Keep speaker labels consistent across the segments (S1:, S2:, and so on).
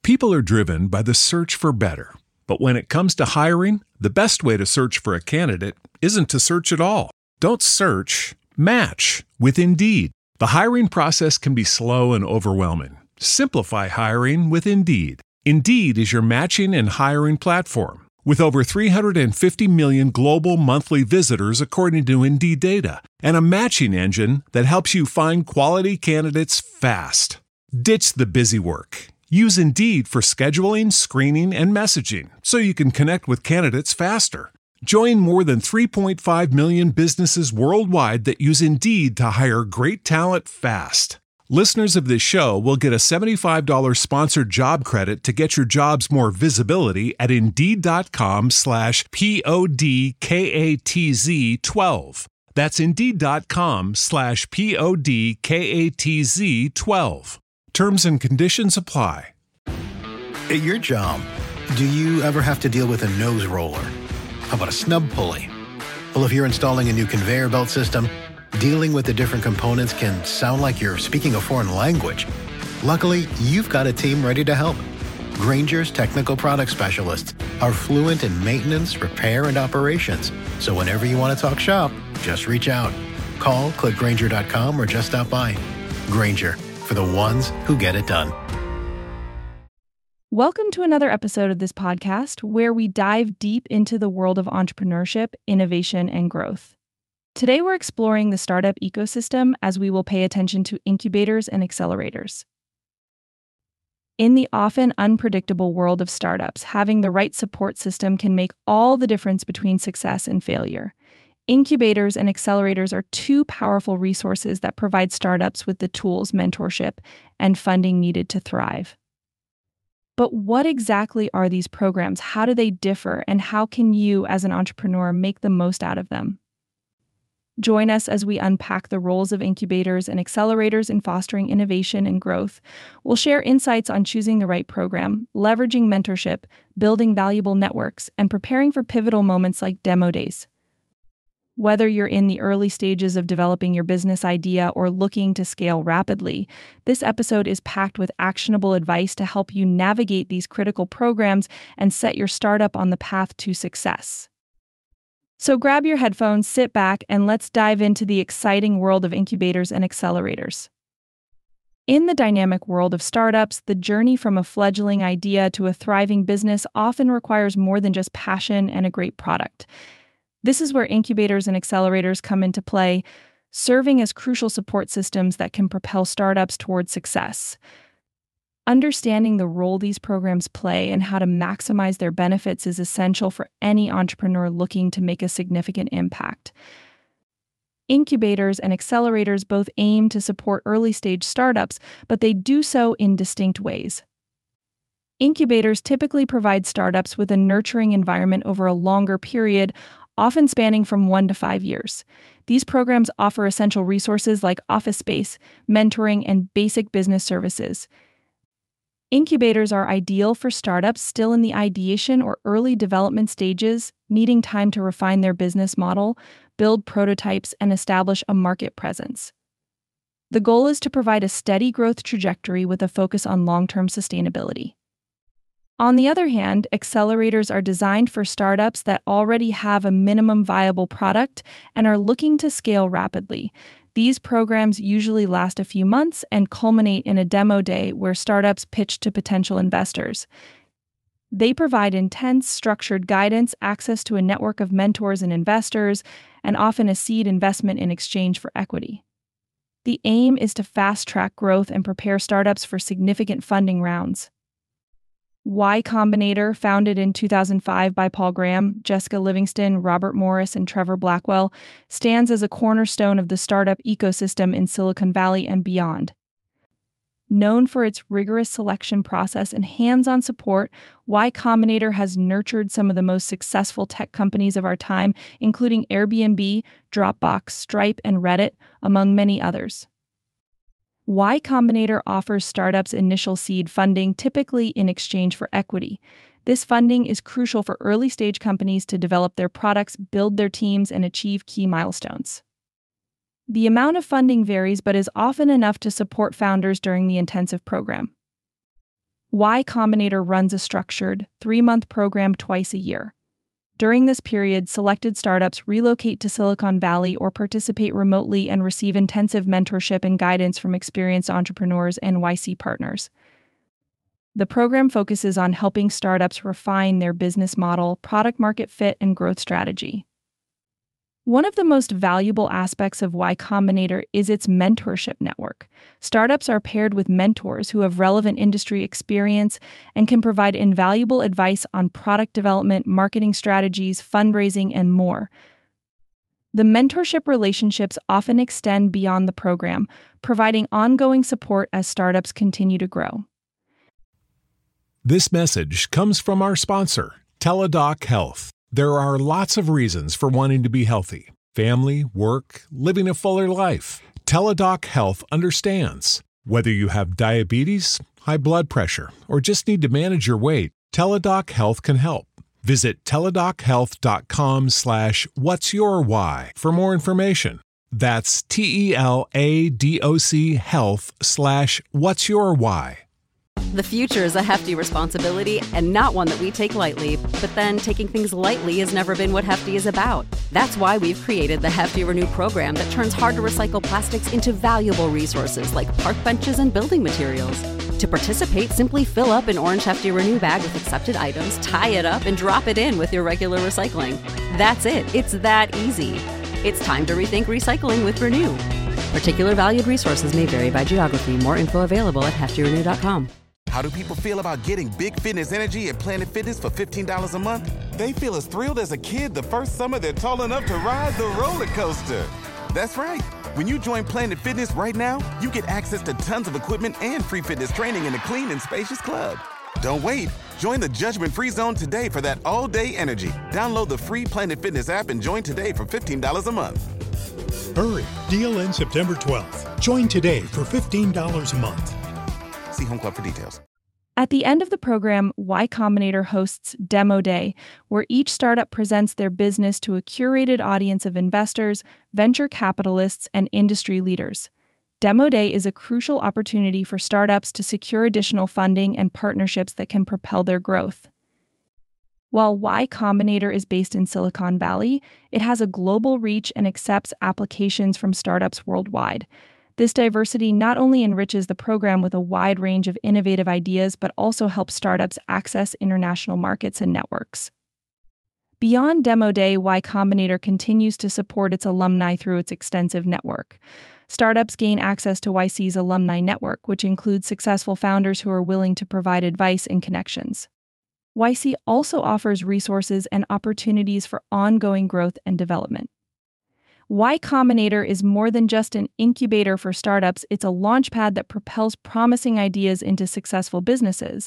S1: People are driven by the search for better. But when it comes to hiring, the best way to search for a candidate isn't to search at all. Don't search, match with Indeed. The hiring process can be slow and overwhelming. Simplify hiring with Indeed. Indeed is your matching and hiring platform. With over 350 million global monthly visitors according to Indeed data, and a matching engine that helps you find quality candidates fast. Ditch the busy work. Use Indeed for scheduling, screening, and messaging so you can connect with candidates faster. Join more than 3.5 million businesses worldwide that use Indeed to hire great talent fast. Listeners of this show will get a $75 sponsored job credit to get your jobs more visibility at Indeed.com/PODKATZ12. That's Indeed.com/PODKATZ12. Terms and conditions apply.
S2: At your job, do you ever have to deal with a nose roller? How about a snub pulley? Well, if you're installing a new conveyor belt system, dealing with the different components can sound like you're speaking a foreign language. Luckily, you've got a team ready to help. Grainger's technical product specialists are fluent in maintenance, repair, and operations. So whenever you want to talk shop, just reach out. Call, click Grainger.com, or just stop by. Grainger, for the ones who get it done.
S3: Welcome to another episode of this podcast where we dive deep into the world of entrepreneurship, innovation, and growth. Today, we're exploring the startup ecosystem as we will pay attention to incubators and accelerators. In the often unpredictable world of startups, having the right support system can make all the difference between success and failure. Incubators and accelerators are two powerful resources that provide startups with the tools, mentorship, and funding needed to thrive. But what exactly are these programs? How do they differ? And how can you, as an entrepreneur, make the most out of them? Join us as we unpack the roles of incubators and accelerators in fostering innovation and growth. We'll share insights on choosing the right program, leveraging mentorship, building valuable networks, and preparing for pivotal moments like demo days. Whether you're in the early stages of developing your business idea or looking to scale rapidly, this episode is packed with actionable advice to help you navigate these critical programs and set your startup on the path to success. So grab your headphones, sit back, and let's dive into the exciting world of incubators and accelerators. In the dynamic world of startups, the journey from a fledgling idea to a thriving business often requires more than just passion and a great product. This is where incubators and accelerators come into play, serving as crucial support systems that can propel startups towards success. Understanding the role these programs play and how to maximize their benefits is essential for any entrepreneur looking to make a significant impact. Incubators and accelerators both aim to support early-stage startups, but they do so in distinct ways. Incubators typically provide startups with a nurturing environment over a longer period, often spanning from 1 to 5 years. These programs offer essential resources like office space, mentoring, and basic business services. Incubators are ideal for startups still in the ideation or early development stages, needing time to refine their business model, build prototypes, and establish a market presence. The goal is to provide a steady growth trajectory with a focus on long-term sustainability. On the other hand, accelerators are designed for startups that already have a minimum viable product and are looking to scale rapidly. These programs usually last a few months and culminate in a demo day where startups pitch to potential investors. They provide intense, structured guidance, access to a network of mentors and investors, and often a seed investment in exchange for equity. The aim is to fast-track growth and prepare startups for significant funding rounds. Y Combinator, founded in 2005 by Paul Graham, Jessica Livingston, Robert Morris, and Trevor Blackwell, stands as a cornerstone of the startup ecosystem in Silicon Valley and beyond. Known for its rigorous selection process and hands-on support, Y Combinator has nurtured some of the most successful tech companies of our time, including Airbnb, Dropbox, Stripe, and Reddit, among many others. Y Combinator offers startups initial seed funding, typically in exchange for equity. This funding is crucial for early-stage companies to develop their products, build their teams, and achieve key milestones. The amount of funding varies, but is often enough to support founders during the intensive program. Y Combinator runs a structured 3-month program twice a year. During this period, selected startups relocate to Silicon Valley or participate remotely and receive intensive mentorship and guidance from experienced entrepreneurs and YC partners. The program focuses on helping startups refine their business model, product market fit, and growth strategy. One of the most valuable aspects of Y Combinator is its mentorship network. Startups are paired with mentors who have relevant industry experience and can provide invaluable advice on product development, marketing strategies, fundraising, and more. The mentorship relationships often extend beyond the program, providing ongoing support as startups continue to grow.
S1: This message comes from our sponsor, Teladoc Health. There are lots of reasons for wanting to be healthy. Family, work, living a fuller life. Teladoc Health understands. Whether you have diabetes, high blood pressure, or just need to manage your weight, Teladoc Health can help. Visit teladochealth.com/whatsyourwhy for more information. That's TELADOC health/whatsyourwhy.
S4: The future is a hefty responsibility and not one that we take lightly. But then taking things lightly has never been what Hefty is about. That's why we've created the Hefty Renew program that turns hard-to-recycle plastics into valuable resources like park benches and building materials. To participate, simply fill up an orange Hefty Renew bag with accepted items, tie it up, and drop it in with your regular recycling. That's it. It's that easy. It's time to rethink recycling with Renew. Particular valued resources may vary by geography. More info available at heftyrenew.com.
S5: How do people feel about getting big fitness energy at Planet Fitness for $15 a month? They feel as thrilled as a kid the first summer they're tall enough to ride the roller coaster. That's right. When you join Planet Fitness right now, you get access to tons of equipment and free fitness training in a clean and spacious club. Don't wait. Join the judgment-free zone today for that all-day energy. Download the free Planet Fitness app and join today for $15 a month.
S6: Hurry. Deal ends September 12th. Join today for $15 a month.
S5: See Home Club for details.
S3: At the end of the program, Y Combinator hosts Demo Day, where each startup presents their business to a curated audience of investors, venture capitalists, and industry leaders. Demo Day is a crucial opportunity for startups to secure additional funding and partnerships that can propel their growth. While Y Combinator is based in Silicon Valley, it has a global reach and accepts applications from startups worldwide. This diversity not only enriches the program with a wide range of innovative ideas, but also helps startups access international markets and networks. Beyond Demo Day, Y Combinator continues to support its alumni through its extensive network. Startups gain access to YC's alumni network, which includes successful founders who are willing to provide advice and connections. YC also offers resources and opportunities for ongoing growth and development. Y Combinator is more than just an incubator for startups, it's a launchpad that propels promising ideas into successful businesses.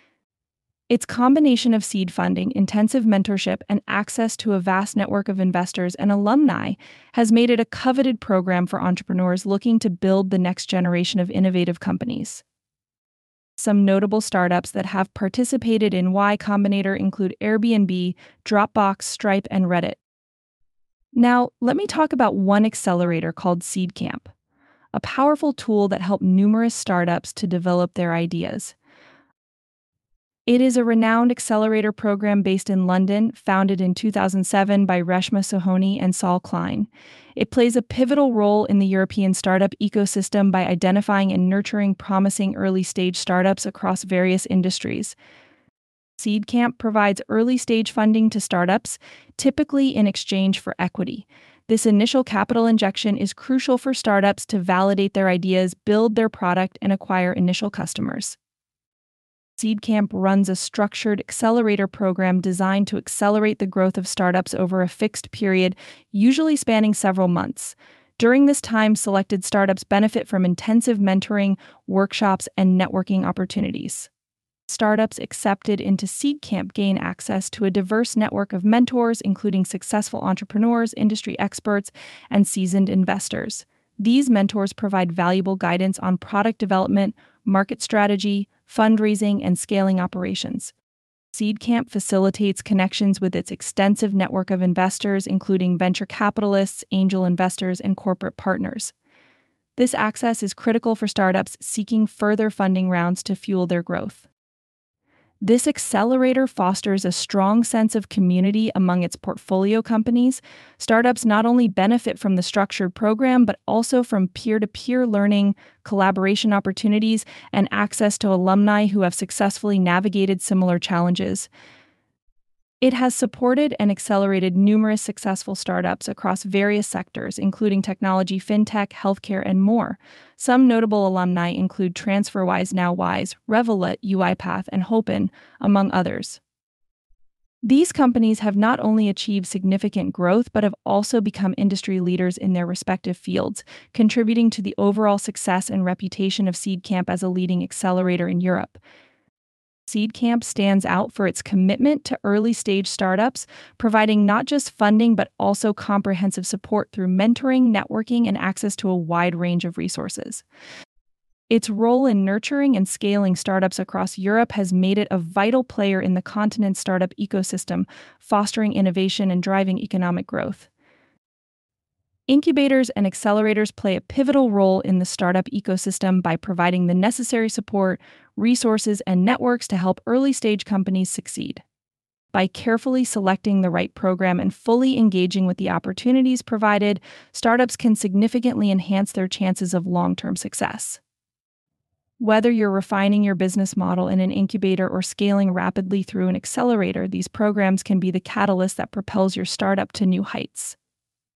S3: Its combination of seed funding, intensive mentorship, and access to a vast network of investors and alumni has made it a coveted program for entrepreneurs looking to build the next generation of innovative companies. Some notable startups that have participated in Y Combinator include Airbnb, Dropbox, Stripe, and Reddit. Now, let me talk about one accelerator called SeedCamp, a powerful tool that helped numerous startups to develop their ideas. It is a renowned accelerator program based in London, founded in 2007 by Reshma Sohoni and Saul Klein. It plays a pivotal role in the European startup ecosystem by identifying and nurturing promising early-stage startups across various industries. SeedCamp provides early-stage funding to startups, typically in exchange for equity. This initial capital injection is crucial for startups to validate their ideas, build their product, and acquire initial customers. SeedCamp runs a structured accelerator program designed to accelerate the growth of startups over a fixed period, usually spanning several months. During this time, selected startups benefit from intensive mentoring, workshops, and networking opportunities. Startups accepted into SeedCamp gain access to a diverse network of mentors, including successful entrepreneurs, industry experts, and seasoned investors. These mentors provide valuable guidance on product development, market strategy, fundraising, and scaling operations. SeedCamp facilitates connections with its extensive network of investors, including venture capitalists, angel investors, and corporate partners. This access is critical for startups seeking further funding rounds to fuel their growth. This accelerator fosters a strong sense of community among its portfolio companies. Startups not only benefit from the structured program, but also from peer-to-peer learning, collaboration opportunities, and access to alumni who have successfully navigated similar challenges. It has supported and accelerated numerous successful startups across various sectors, including technology, fintech, healthcare, and more. Some notable alumni include TransferWise, NowWise, Revolut, UiPath, and Hopin, among others. These companies have not only achieved significant growth, but have also become industry leaders in their respective fields, contributing to the overall success and reputation of Seedcamp as a leading accelerator in Europe. Seedcamp stands out for its commitment to early-stage startups, providing not just funding but also comprehensive support through mentoring, networking, and access to a wide range of resources. Its role in nurturing and scaling startups across Europe has made it a vital player in the continent's startup ecosystem, fostering innovation and driving economic growth. Incubators and accelerators play a pivotal role in the startup ecosystem by providing the necessary support, resources, and networks to help early-stage companies succeed. By carefully selecting the right program and fully engaging with the opportunities provided, startups can significantly enhance their chances of long-term success. Whether you're refining your business model in an incubator or scaling rapidly through an accelerator, these programs can be the catalyst that propels your startup to new heights.